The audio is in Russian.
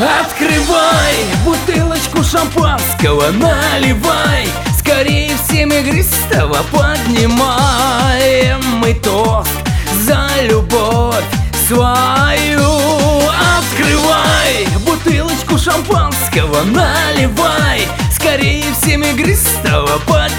Открывай бутылочку шампанского, наливай, скорее всем игристого поднимаем мы тост за любовь свою. Открывай бутылочку шампанского, наливай, скорее всем игристого поднимаем